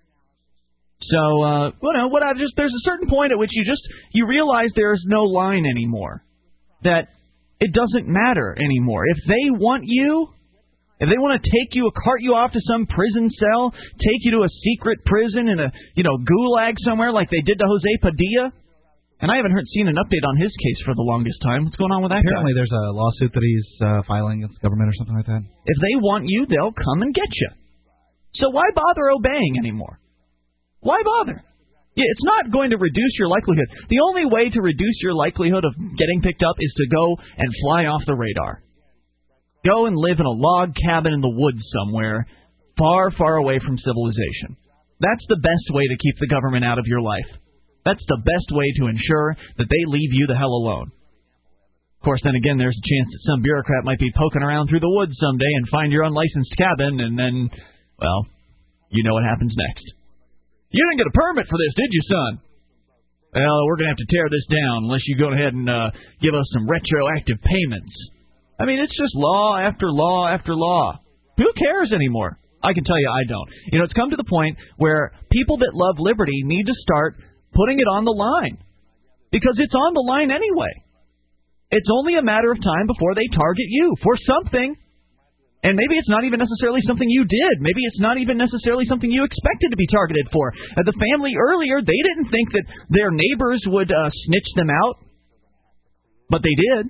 A: So, uh, you know, what I just there's a certain point at which you just you realize there's no line anymore, that it doesn't matter anymore. If they want you, if they want to take you, cart you off to some prison cell, take you to a secret prison in a you know gulag somewhere like they did to Jose Padilla, and I haven't heard seen an update on his case for the longest time. What's going on with that
C: Apparently
A: guy?
C: there's a lawsuit that he's uh, filing against the government or something like that.
A: If they want you, they'll come and get you. So why bother obeying anymore? Why bother? Yeah, it's not going to reduce your likelihood. The only way to reduce your likelihood of getting picked up is to go and fly off the radar. Go and live in a log cabin in the woods somewhere, far, far away from civilization. That's the best way to keep the government out of your life. That's the best way to ensure that they leave you the hell alone. Of course, then again, there's a chance that some bureaucrat might be poking around through the woods someday and find your unlicensed cabin, and then, well, you know what happens next. You didn't get a permit for this, did you, son? Well, we're going to have to tear this down unless you go ahead and uh, give us some retroactive payments. I mean, it's just law after law after law. Who cares anymore? I can tell you I don't. You know, it's come to the point where people that love liberty need to start putting it on the line. Because it's on the line anyway. It's only a matter of time before they target you for something. And maybe it's not even necessarily something you did. Maybe it's not even necessarily something you expected to be targeted for. Uh, the family earlier, they didn't think that their neighbors would uh, snitch them out. But they did.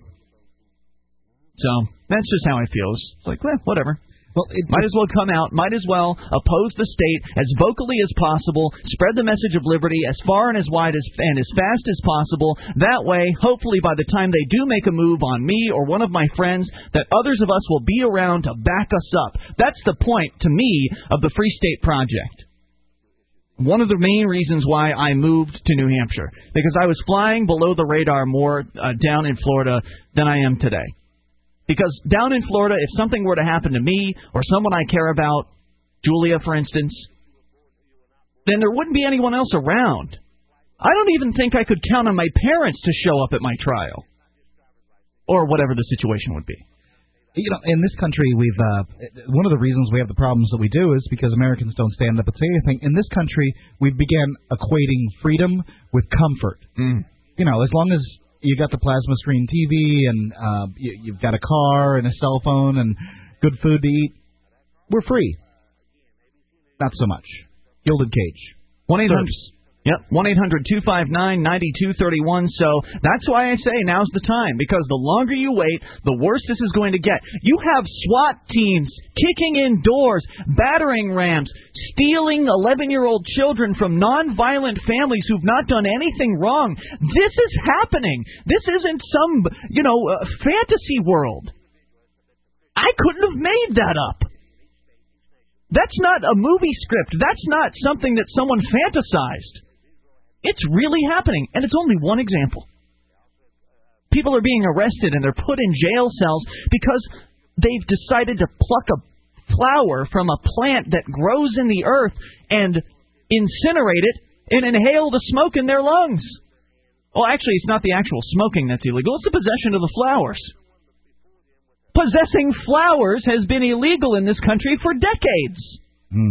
A: So that's just how I feel. It's like, well, whatever. Well, it might as well come out, might as well oppose the state as vocally as possible, spread the message of liberty as far and as wide as and as fast as possible. That way, hopefully by the time they do make a move on me or one of my friends, that others of us will be around to back us up. That's the point, to me, of the Free State Project. One of the main reasons why I moved to New Hampshire, because I was flying below the radar more uh, down in Florida than I am today. Because down in Florida, if something were to happen to me or someone I care about, Julia, for instance, then there wouldn't be anyone else around. I don't even think I could count on my parents to show up at my trial. Or whatever the situation would be.
C: You know, in this country, we've uh, one of the reasons we have the problems that we do is because Americans don't stand up and say anything. In this country, we began equating freedom with comfort.
A: Mm.
C: You know, as long as you got the plasma screen T V and uh, you, you've got a car and a cell phone and good food to eat, we're free. Not so much. Gilded cage.
A: one eight hundred Yep, one eight hundred two five nine nine two three one. So that's why I say now's the time, because the longer you wait, the worse this is going to get. You have SWAT teams kicking in doors, battering rams, stealing eleven-year-old children from nonviolent families who've not done anything wrong. This is happening. This isn't some, you know, uh, fantasy world. I couldn't have made that up. That's not a movie script. That's not something that someone fantasized. It's really happening, and it's only one example. People are being arrested, and they're put in jail cells because they've decided to pluck a flower from a plant that grows in the earth and incinerate it and inhale the smoke in their lungs. Well, actually, it's not the actual smoking that's illegal. It's the possession of the flowers. Possessing flowers has been illegal in this country for decades.
C: Mm.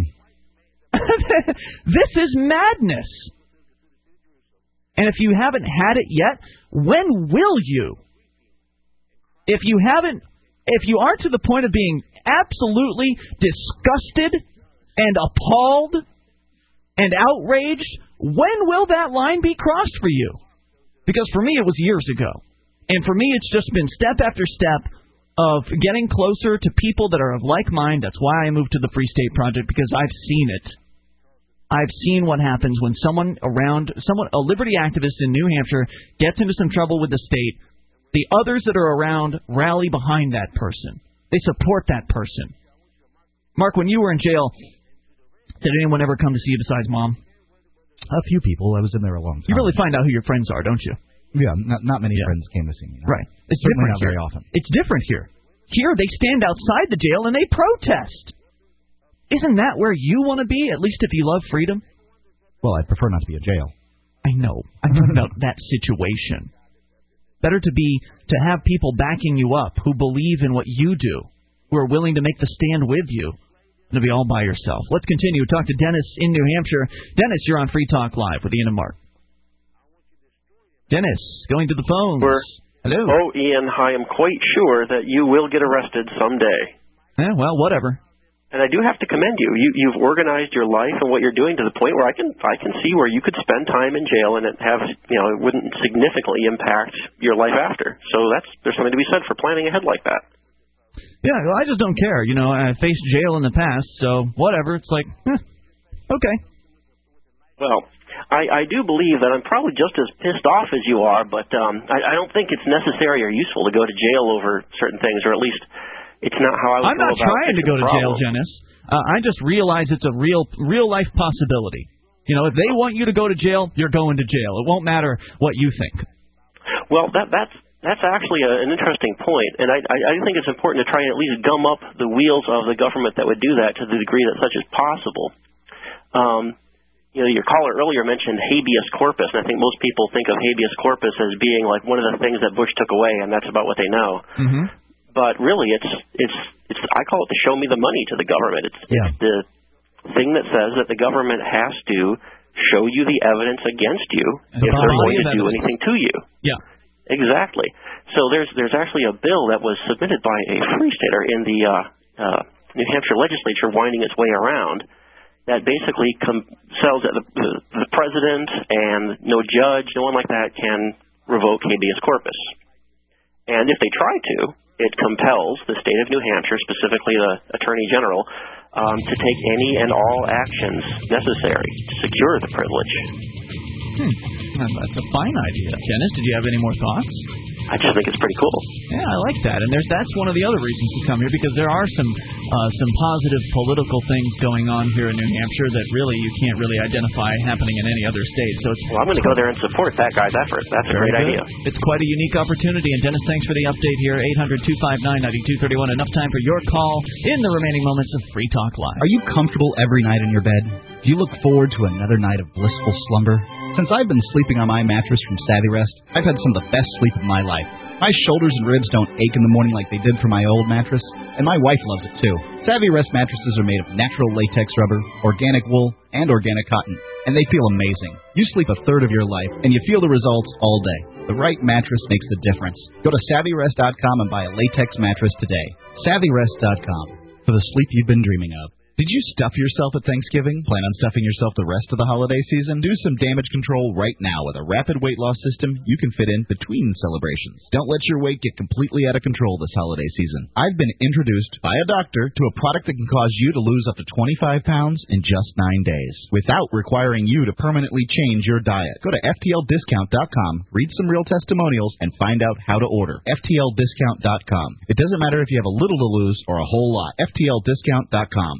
A: This is madness. And if you haven't had it yet, when will you? If you haven't, if you aren't to the point of being absolutely disgusted and appalled and outraged, when will that line be crossed for you? Because for me, it was years ago. And for me, it's just been step after step of getting closer to people that are of like mind. That's why I moved to the Free State Project, because I've seen it. I've seen what happens when someone around, someone, a liberty activist in New Hampshire gets into some trouble with the state. The others that are around rally behind that person. They support that person. Mark, when you were in jail, did anyone ever come to see you besides Mom?
C: A few people. I was in there a long time.
A: You really find out who your friends are, don't you?
C: Yeah, not, not many
A: yeah.
C: friends came to see me. No.
A: Right. It's
C: Certainly
A: different
C: not
A: here.
C: very often.
A: It's different here. Here, they stand outside the jail and they protest. Isn't that where you want to be, at least if you love freedom?
C: Well, I'd prefer not to be a jail.
A: I know. I'm talking about that situation. Better to be to have people backing you up who believe in what you do, who are willing to make the stand with you, than to be all by yourself. Let's continue. Talk to Dennis in New Hampshire. Dennis, you're on Free Talk Live with Ian and Mark. Dennis, going to the phones. Hello.
P: Oh, Ian, I am quite sure that you will get arrested someday.
A: Yeah, well, whatever.
P: And I do have to commend you. you. You've organized your life and what you're doing to the point where I can I can see where you could spend time in jail and it have you know it wouldn't significantly impact your life after. So that's there's something to be said for planning ahead like that.
A: Yeah, well, I just don't care. You know, I faced jail in the past, so whatever. It's like, eh, okay.
P: Well, I, I do believe that I'm probably just as pissed off as you are, but um, I, I don't think it's necessary or useful to go to jail over certain things, or at least it's not how I would
A: I'm
P: go
A: not
P: about
A: trying to go to jail,
P: problem.
A: Dennis. Uh, I just realize it's a real, real life possibility. You know, if they want you to go to jail, you're going to jail. It won't matter what you think.
P: Well, that that's that's actually a, an interesting point, and I, I I think it's important to try and at least gum up the wheels of the government that would do that to the degree that such is possible. Um, you know, your caller earlier mentioned habeas corpus, and I think most people think of habeas corpus as being like one of the things that Bush took away, and that's about what they know.
A: Mm-hmm.
P: But really, it's it's it's I call it the show me the money to the government. It's,
A: yeah.
P: it's the thing that says that the government has to show you the evidence against you
A: the
P: if they're going to
A: evidence.
P: do anything to you.
A: Yeah.
P: Exactly. So there's there's actually a bill that was submitted by a free stater in the uh, uh, New Hampshire legislature, winding its way around, that basically com- says that the, the, the president and no judge, no one like that, can revoke habeas corpus. And if they try to, it compels the state of New Hampshire, specifically the Attorney General, um, to take any and all actions necessary to secure the privilege.
A: Hmm. That's a fine idea. Dennis, did you have any more thoughts?
P: I just think it's pretty cool.
A: Yeah, I like that. And there's that's one of the other reasons to come here, because there are some uh, some positive political things going on here in New Hampshire that really you can't really identify happening in any other state. So it's
P: well, I'm going to go there and support that guy's effort. That's a great
A: good.
P: idea.
A: It's quite a unique opportunity. And Dennis, thanks for the update here. eight hundred two five nine nine two three one. Enough time for your call in the remaining moments of Free Talk Live.
C: Are you comfortable every night in your bed? Do you look forward to another night of blissful slumber? Since I've been sleeping on my mattress from Savvy Rest, I've had some of the best sleep of my life. My shoulders and ribs don't ache in the morning like they did for my old mattress, and my wife loves it too. Savvy Rest mattresses are made of natural latex rubber, organic wool, and organic cotton, and they feel amazing. You sleep a third of your life, and you feel the results all day. The right mattress makes the difference. Go to Savvy Rest dot com and buy a latex mattress today. Savvy Rest dot com, for the sleep you've been dreaming of. Did you stuff yourself at Thanksgiving? Plan on stuffing yourself the rest of the holiday season? Do some damage control right now with a rapid weight loss system you can fit in between celebrations. Don't let your weight get completely out of control this holiday season. I've been introduced by a doctor to a product that can cause you to lose up to twenty-five pounds in just nine days without requiring you to permanently change your diet. Go to F T L discount dot com, read some real testimonials, and find out how to order. F T L discount dot com. It doesn't matter if you have a little to lose or a whole lot. F T L discount dot com.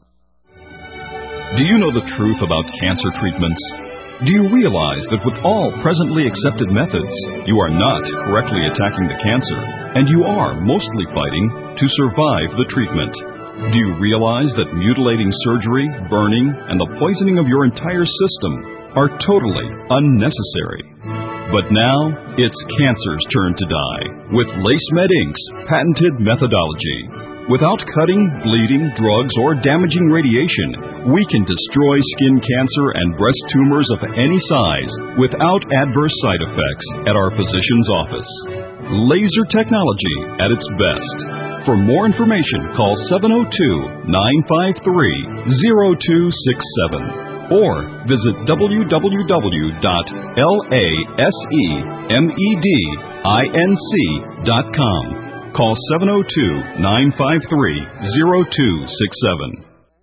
L: Do you know the truth about cancer treatments? Do you realize that with all presently accepted methods, you are not correctly attacking the cancer, and you are mostly fighting to survive the treatment? Do you realize that mutilating surgery, burning, and the poisoning of your entire system are totally unnecessary? But now, it's cancer's turn to die with LaceMed Incorporated's patented methodology. Without cutting, bleeding, drugs, or damaging radiation, we can destroy skin cancer and breast tumors of any size without adverse side effects at our physician's office. Laser technology at its best. For more information, call seven oh two, nine five three, oh two six seven or visit w w w dot lasemedinc dot com. Call seven oh two, nine five three, oh two six seven.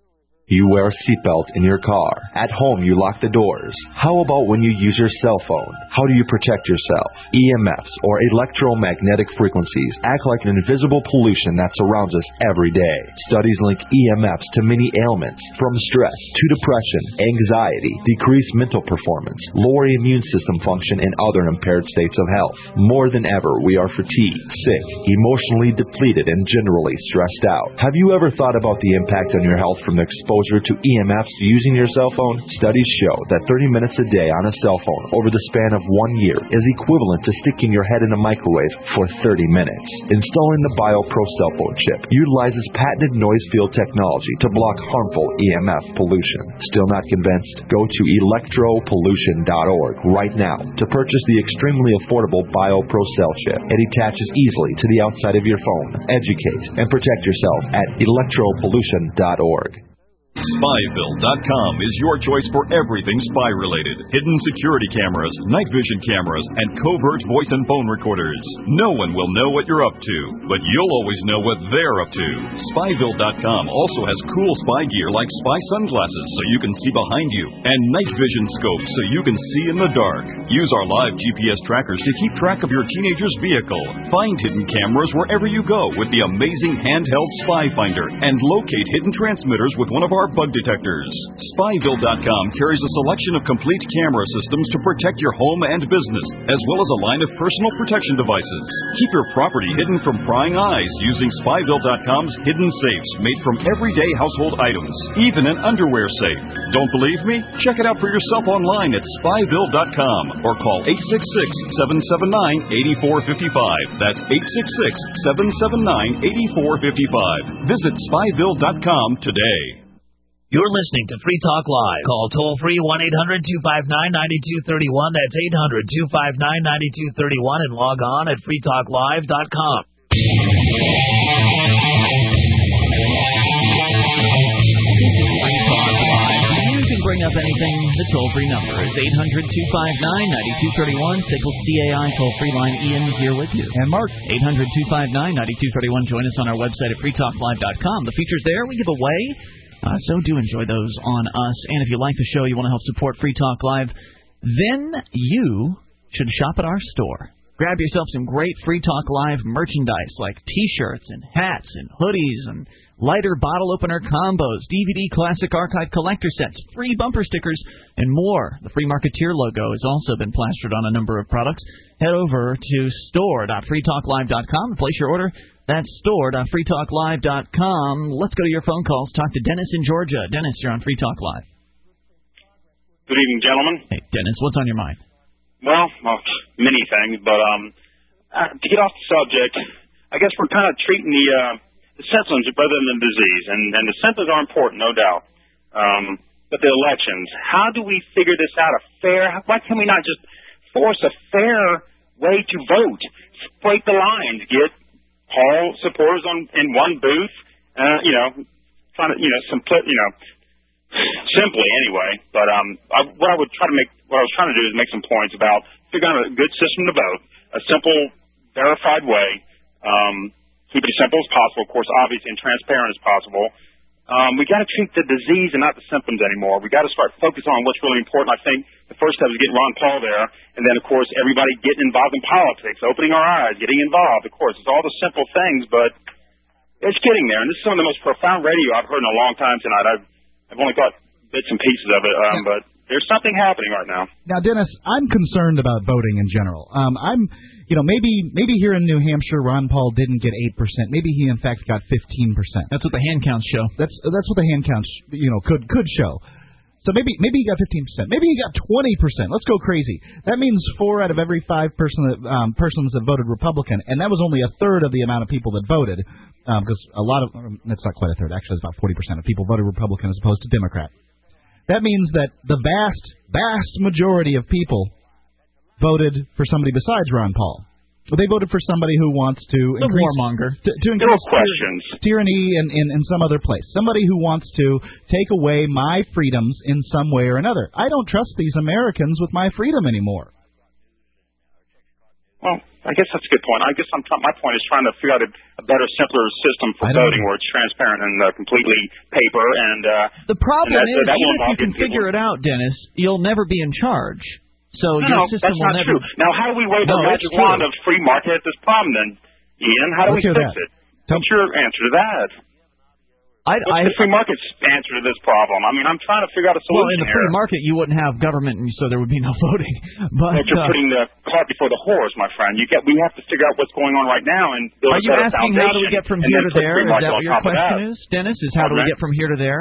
Q: You wear a seatbelt in your car. At home, you lock the doors. How about when you use your cell phone? How do you protect yourself? E M Fs, or electromagnetic frequencies, act like an invisible pollution that surrounds us every day. Studies link E M Fs to many ailments, from stress to depression, anxiety, decreased mental performance, lower immune system function, and other impaired states of health. More than ever, we are fatigued, sick, emotionally depleted, and generally stressed out. Have you ever thought about the impact on your health from the exposure to E M Fs using your cell phone? Studies show that thirty minutes a day on a cell phone over the span of one year is equivalent to sticking your head in a microwave for thirty minutes. Installing the BioPro cell phone chip utilizes patented noise field technology to block harmful E M F pollution. Still not convinced? Go to electro pollution dot org right now to purchase the extremely affordable BioPro cell chip. It attaches easily to the outside of your phone. Educate and protect yourself at electro pollution dot org.
L: Spyville dot com is your choice for everything spy-related. Hidden security cameras, night vision cameras, and covert voice and phone recorders. No one will know what you're up to, but you'll always know what they're up to. Spyville dot com also has cool spy gear like spy sunglasses so you can see behind you, and night vision scopes so you can see in the dark. Use our live G P S trackers to keep track of your teenager's vehicle. Find hidden cameras wherever you go with the amazing handheld Spy Finder, and locate hidden transmitters with one of our bug detectors. Spyville dot com carries a selection of complete camera systems to protect your home and business, as well as a line of personal protection devices. Keep your property hidden from prying eyes using Spyville dot com's hidden safes made from everyday household items, even an underwear safe. Don't believe me? Check it out for yourself online at Spyville dot com or call eight six six, seven seven nine, eight four five five. That's eight six six, seven seven nine, eight four five five. Visit Spyville dot com today.
K: You're listening to Free Talk Live. Call toll-free one eight hundred two five nine nine two three one. That's eight hundred two five nine nine two three one, and log on at free talk live dot com.
A: You can bring up anything. The toll-free number is eight hundred two five nine nine two three one. Sickle C A I toll-free line. Ian here with you.
C: And Mark.
A: eight hundred two five nine nine two three one. Join us on our website at free talk live dot com. The features there we give away. Uh, so do enjoy those on us. And if you like the show, you want to help support Free Talk Live, then you should shop at our store. Grab yourself some great Free Talk Live merchandise like T-shirts and hats and hoodies and lighter bottle opener combos, D V D classic archive collector sets, free bumper stickers, and more. The Free Marketeer logo has also been plastered on a number of products. Head over to store dot free talk live dot com and place your order. That's store dot free talk live dot com. Let's go to your phone calls. Talk to Dennis in Georgia. Dennis, you're on Free Talk Live.
R: Good evening, gentlemen.
A: Hey, Dennis, what's on your mind?
R: Well, well many things, but um, uh, to get off the subject, I guess we're kind of treating the, uh, the symptoms rather than the disease, and, and the symptoms are important, no doubt. Um, but the elections, how do we figure this out? A fair? Why can we not just force a fair way to vote? Break the lines, get all supporters on in one booth, uh, you know, trying to, you know, simpli- you know, simply anyway. But um, I, what I would try to make, what I was trying to do is make some points about figuring out a good system to vote, a simple, verified way, um, keep it as simple as possible, of course, obvious and transparent as possible. Um, we got to treat the disease and not the symptoms anymore. We got to start focusing on what's really important. I think the first step is getting Ron Paul there, and then, of course, everybody getting involved in politics, opening our eyes, getting involved. Of course, it's all the simple things, but it's getting there. And this is some of the most profound radio I've heard in a long time tonight. I've, I've only got bits and pieces of it, um, but there's something happening right now.
C: Now, Dennis, I'm concerned about voting in general. Um, I'm, you know, maybe maybe here in New Hampshire, Ron Paul didn't get eight percent. Maybe he, in fact, got fifteen percent.
A: That's what the hand counts show.
C: That's that's what the hand counts, you know, could could show. So maybe maybe he got fifteen percent. Maybe he got twenty percent. Let's go crazy. That means four out of every five person that, um, persons that voted Republican, and that was only a third of the amount of people that voted, because um, a lot of – that's not quite a third. Actually, it's about forty percent of people voted Republican as opposed to Democrat. That means that the vast, vast majority of people voted for somebody besides Ron Paul. But they voted for somebody who wants to
A: the
C: increase,
A: warmonger.
C: To, to increase
R: no questions.
C: tyranny in, in, in some other place. Somebody who wants to take away my freedoms in some way or another. I don't trust these Americans with my freedom anymore.
R: Well, I guess that's a good point. I guess I'm t- my point is trying to figure out a, a better, simpler system for voting where it's transparent and uh, completely paper. And uh,
A: the problem
R: and
A: is,
R: that, that
A: even if you can
R: people.
A: figure it out, Dennis, you'll never be in charge. So
R: no,
A: your
R: no,
A: system
R: that's
A: will
R: not
A: never.
R: true. Now, how do we wave
A: no,
R: a magic wand of free market at this problem, then, Ian? How do
C: Let's
R: we
C: hear
R: fix
C: that.
R: it? What's your answer to that?
A: I,
R: What's
A: I,
R: the free market's answer to this problem? I mean, I'm trying to figure out a solution
A: well, in the free
R: here.
A: market, you wouldn't have government, and so there would be no voting. But,
R: but you're
A: uh,
R: putting the cart before the horse, my friend. You get. We have to figure out what's going on right now and build
A: are
R: a
A: you
R: better
A: asking
R: foundation.
A: how do we get from
R: and
A: here
R: then
A: to
R: put
A: there?
R: free
A: Is
R: market
A: that
R: on
A: what your
R: top of
A: question
R: that.
A: is, Dennis? Is how do we
R: Okay.
A: get from here to there?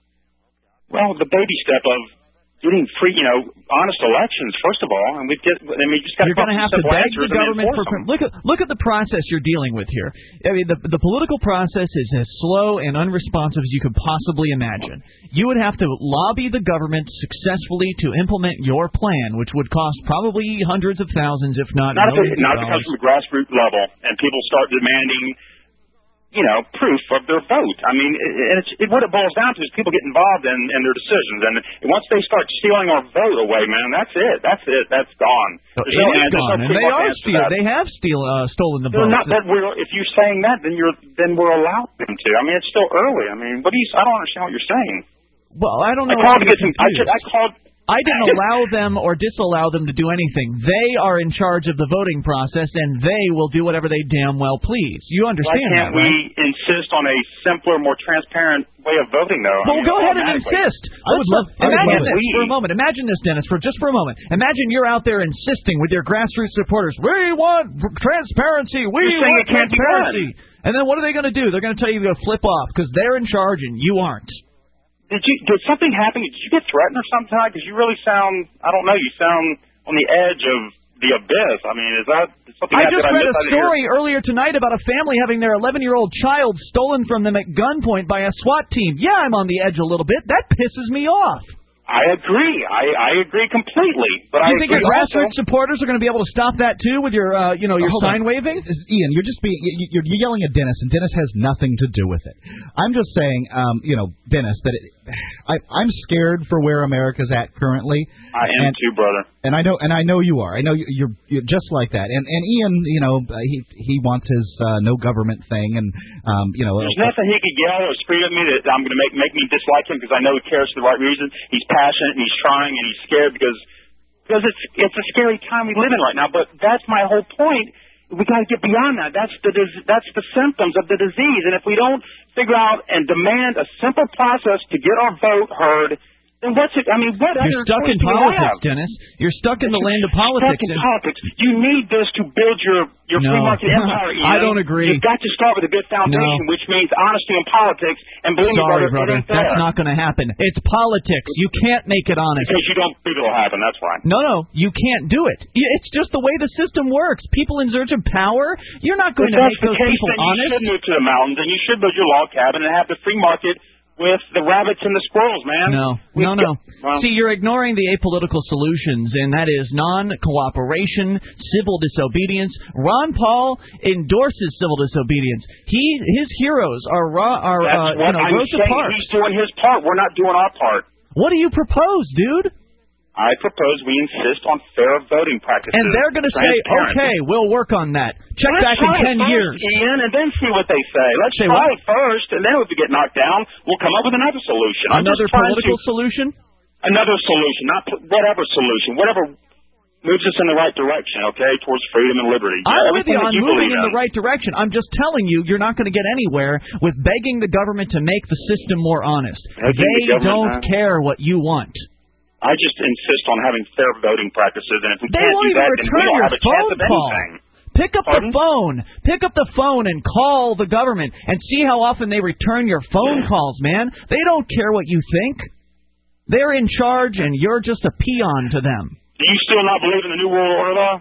R: Well, the baby step of getting free, you know, honest elections, first of all, and we get, and we just got
A: You're going to have to beg the government for
R: them.
A: look at look at the process you're dealing with here. I mean, the the political process is as slow and unresponsive as you could possibly imagine. You would have to lobby the government successfully to implement your plan, which would cost probably hundreds of thousands, if not
R: Not if
A: millions
R: it, not
A: of
R: if it comes
A: dollars.
R: from the grassroots level, and people start demanding, you know, proof of their vote. I mean, it, it's, it, what it boils down to is people get involved in, in their decisions, and once they start stealing our vote away, man, that's it. That's it. That's gone.
A: So
R: There's
A: it
R: no
A: is
R: answer.
A: gone,
R: There's no
A: and they
R: free-market
A: are
R: answer to
A: steal.
R: that.
A: They have steal uh, stolen the
R: They're
A: votes.
R: not that we're, if you're saying that, then you're then we're allowed them to. I mean, it's still early. I mean, what do you? I don't understand what you're saying.
A: Well, I don't know.
R: I called to
A: why
R: get
A: you're
R: some. I,
A: confused.
R: I called.
A: I didn't allow them or disallow them to do anything. They are in charge of the voting process, and they will do whatever they damn well please. You understand
R: Why can't
A: that, right?
R: we insist on a simpler, more transparent way of voting, though?
A: Well,
R: I mean,
A: go ahead and
R: automatically.
A: insist.
C: I would love- I would
A: Imagine
C: love
A: this
R: it.
A: for a moment. Imagine this, Dennis, for just for a moment. Imagine you're out there insisting with your grassroots supporters, we want transparency. We
R: You're saying
A: want
R: it can't be
A: transparency. And then what are they going to do? They're going to tell you to flip off because they're in charge and you aren't.
R: Did you? Did something happen? Did you get threatened or something? Because you really sound. I don't know. You sound on the edge of the abyss. I mean, is that something?
A: I
R: happened
A: just
R: that
A: read
R: I
A: a
R: missed out of
A: story
R: here?
A: earlier tonight about a family having their eleven-year-old child stolen from them at gunpoint by a SWAT team. Yeah, I'm on the edge a little bit. That pisses me off.
R: I agree. I, I agree completely. But
A: Do
R: I
A: you think
R: agree
A: your grassroots
R: also,
A: supporters are going to be able to stop that too with your, uh, you know, your
C: Hold
A: sign
C: on.
A: waving?
C: Ian, you're just being you're, you're yelling at Dennis, and Dennis has nothing to do with it. I'm just saying, um, you know, Dennis, that it, I, I'm scared for where America's at currently.
R: I am
C: and,
R: too, brother.
C: And I know, and I know you are. I know you- you're you're just like that. And and Ian, you know, uh, he he wants his uh, no government thing, and um, you know.
R: There's nothing he could yell or scream at me that I'm going to make make me dislike him because I know he cares for the right reason. He's passionate and he's trying and he's scared because because it's it's a scary time we live in right now. But that's my whole point. We got to get beyond that. That's the dis- that's the symptoms of the disease. And if we don't figure out and demand a simple process to get our vote heard, then what's it? I mean, what
A: You're
R: other
A: stuck
R: choice
A: in
R: do we
A: politics,
R: have?
A: Dennis. You're stuck in the land of
R: Stuck
A: politics.
R: in
A: and-
R: politics. You need this to build your your
A: No.
R: free market empire. Ian.
A: I don't agree.
R: You've got to start with a good foundation,
A: No.
R: which means honesty in politics. And believe
A: Sorry,
R: me, brother,
A: brother.
R: it ain't there.
A: That's not going to happen. It's politics. You can't make it honest.
R: Because you don't believe it'll happen. That's why.
A: No, no, you can't do it. Y- It's just the way the system works. People in search of power, you're not going
R: If
A: to
R: that's
A: make
R: the
A: those
R: case,
A: people
R: then you
A: honest.
R: should move to the mountains and you should build your log cabin and have the free market with the rabbits and the squirrels, man.
A: No,
R: We've
A: no, no.
R: got- well,
A: See, you're ignoring the apolitical solutions, and that is non-cooperation, civil disobedience. Ron Paul endorses civil disobedience. He, his heroes are, Ra- are
R: that's
A: uh, you
R: what
A: know,
R: I'm
A: Rosa
R: saying.
A: Parks.
R: He's doing his part. We're not doing our part.
A: What do you propose, dude?
R: I propose we insist on fair voting practices.
A: And they're going to say,
R: transparent.
A: okay, we'll work on that. Check
R: Let's
A: back in
R: try
A: ten
R: it first,
A: years.
R: Ian, and then see what they say. Let's
A: Say
R: try
A: what?
R: it first, and then if we get knocked down, we'll come up with another solution. I'm
A: Another
R: just trying
A: political
R: to,
A: solution?
R: Another solution, not p- whatever solution, whatever moves us in the right direction, okay, towards freedom and liberty.
A: I'm with you
R: Everything that
A: on
R: you
A: moving
R: believe
A: in the right direction. I'm just telling you, you're not going to get anywhere with begging the government to make the system more honest.
R: Begging
A: They
R: the government,
A: don't
R: huh?
A: care what you want.
R: I just insist on having fair voting practices, and if we
A: They
R: can't
A: won't
R: do
A: even
R: that, then we
A: return
R: don't
A: your
R: have a chance
A: phone
R: of
A: call.
R: anything.
A: Pick up
R: Pardon?
A: the phone. Pick up the phone and call the government and see how often they return your phone calls, man. They don't care what you think. They're in charge, and you're just a peon to them.
R: Do you still not believe in the New World Order, though?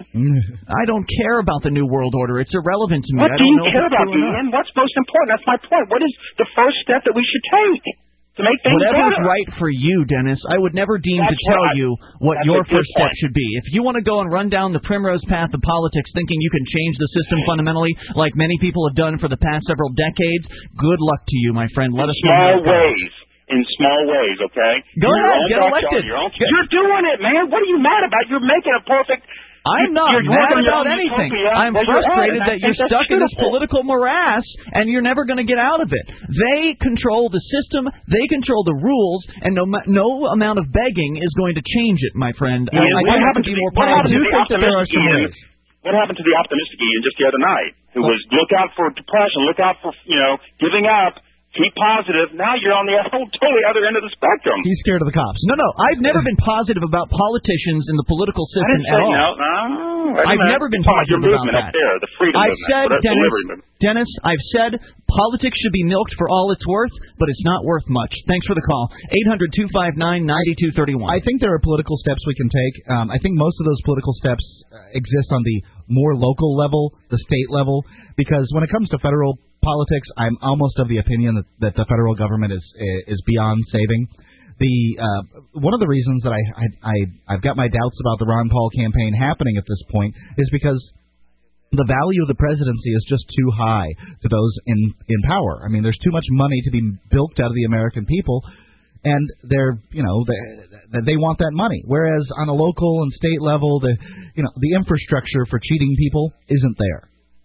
A: I don't care about the New World Order. It's irrelevant to me.
R: What
A: I
R: do
A: don't
R: you
A: know if
R: care
A: it's
R: about,
A: true or not.
R: Ian? What's most important? That's my point. What is the first step that we should take to make things
A: Whatever's
R: better?
A: right for you, Dennis. I would never deem
R: That's
A: to tell
R: what I-
A: you what
R: that's
A: your
R: a good
A: first step
R: point.
A: should be. If you want to go and run down the primrose path of politics thinking you can change the system fundamentally, like many people have done for the past several decades, good luck to you, my friend. Let us know how
R: Small
A: it goes.
R: ways. In small ways, okay?
A: Go
R: Your
A: ahead,
R: own
A: get
R: backyard,
A: elected.
R: your own- You're doing it, man. What are you mad about? You're making a perfect
A: I'm not
R: you're
A: mad
R: working
A: about
R: on
A: anything.
R: utopia
A: I'm
R: where you're at,
A: frustrated
R: and I
A: that you're
R: think that's
A: stuck in this
R: beautiful.
A: political morass and you're never going to get out of it. They control the system, they control the rules, and no ma- no amount of begging is going to change it, my friend.
R: Yeah,
A: I, I
R: what
A: think
R: happened
A: to
R: to
A: be
R: the,
A: more
R: what happened to
A: positive.
R: the
A: I think that there are
R: optimistic
A: some
R: Ian?
A: ways.
R: What happened to the optimistic Ian just the other night? Who was look out for depression, look out for you know giving up. Keep positive. Now you're on the whole, totally other end of the spectrum.
C: He's scared of the cops.
A: No, no, I've never been positive about politicians in the political
R: I
A: system
R: didn't
A: at
R: say
A: all.
R: no. no
A: I've never been positive about that.
R: Up there, the freedom
A: I've
R: movement,
A: said,
R: the
A: Dennis,
R: liberty movement.
A: Dennis, I've said politics should be milked for all it's worth, but it's not worth much. Thanks for the call. eight hundred two five nine nine two three one.
C: I think there are political steps we can take. Um, I think most of those political steps uh, exist on the more local level, the state level, because when it comes to federal politics, I'm almost of the opinion that, that the federal government is is beyond saving. The uh, one of the reasons that I, I I I've got my doubts about the Ron Paul campaign happening at this point is because the value of the presidency is just too high to those in in power. I mean, there's too much money to be bilked out of the American people, and they're you know they they want that money. Whereas on a local and state level, the you know the infrastructure for cheating people isn't there.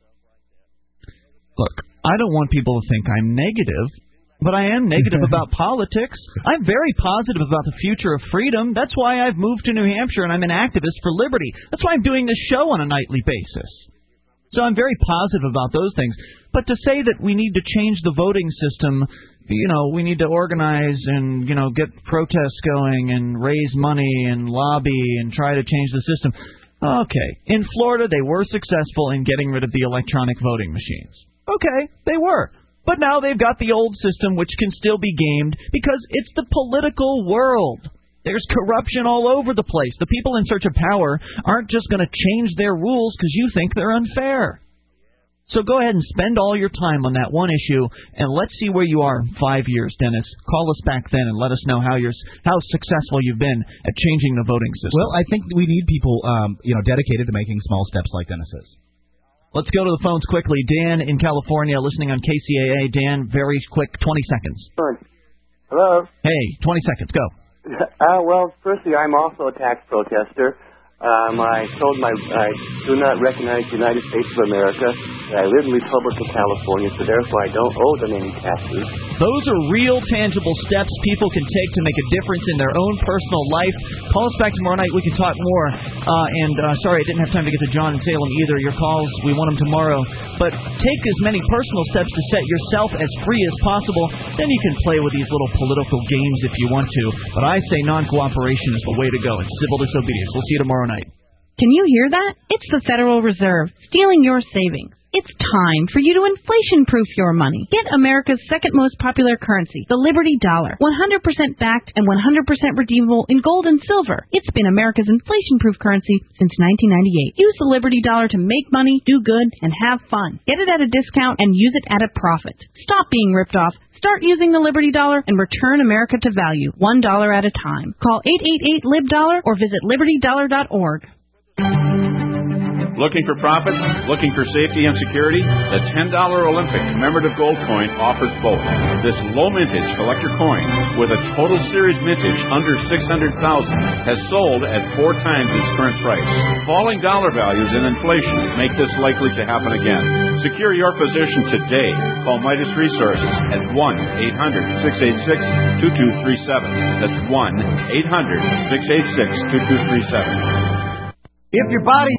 A: Look, I don't want people to think I'm negative, but I am negative about politics. I'm very positive about the future of freedom. That's why I've moved to New Hampshire and I'm an activist for liberty. That's why I'm doing this show on a nightly basis. So I'm very positive about those things. But to say that we need to change the voting system, you know, we need to organize and, you know, get protests going and raise money and lobby and try to change the system. Okay. In Florida, they were successful in getting rid of the electronic voting machines. Okay, they were. But now they've got the old system, which can still be gamed because it's the political world. There's corruption all over the place. The people in search of power aren't just going to change their rules because you think they're unfair. So go ahead and spend all your time on that one issue, and let's see where you are in five years, Dennis. Call us back then and let us know how you're how successful you've been at changing the voting system.
C: Well, I think we need people, um, you know, dedicated to making small steps like Dennis is.
A: Let's go to the phones quickly. Dan in California, listening on K C A A. Dan, very quick, twenty seconds.
S: Hello.
A: Hey, twenty seconds, go.
S: Uh, well, firstly, I'm also a tax protester. Um, I told my I do not recognize the United States of America. I live in the Republic of California, so therefore I don't owe them any taxes.
A: Those are real, tangible steps people can take to make a difference in their own personal life. Call us back tomorrow night. We can talk more. Uh, and uh, sorry, I didn't have time to get to John in Salem either. Your calls, we want them tomorrow. But take as many personal steps to set yourself as free as possible. Then you can play with these little political games if you want to. But I say non-cooperation is the way to go. It's civil disobedience. We'll see you tomorrow night.
T: Can you hear that? It's the Federal Reserve stealing your savings. It's time for you to inflation-proof your money. Get America's second most popular currency, the Liberty Dollar. one hundred percent backed and one hundred percent redeemable in gold and silver. It's been America's inflation-proof currency since nineteen ninety-eight. Use the Liberty Dollar to make money, do good, and have fun. Get it at a discount and use it at a profit. Stop being ripped off. Start using the Liberty Dollar and return America to value, one dollar at a time. Call eight eight eight Lib Dollar or visit liberty dollar dot org.
U: Looking for profits? Looking for safety and security? The ten dollar Olympic commemorative gold coin offers both. This low mintage collector coin with a total series mintage under six hundred thousand dollars has sold at four times its current price. Falling dollar values and inflation make this likely to happen again. Secure your position today. Call Midas Resources at one eight hundred six eight six two two three seven. That's one eight hundred six eight six two two three seven.
V: If your body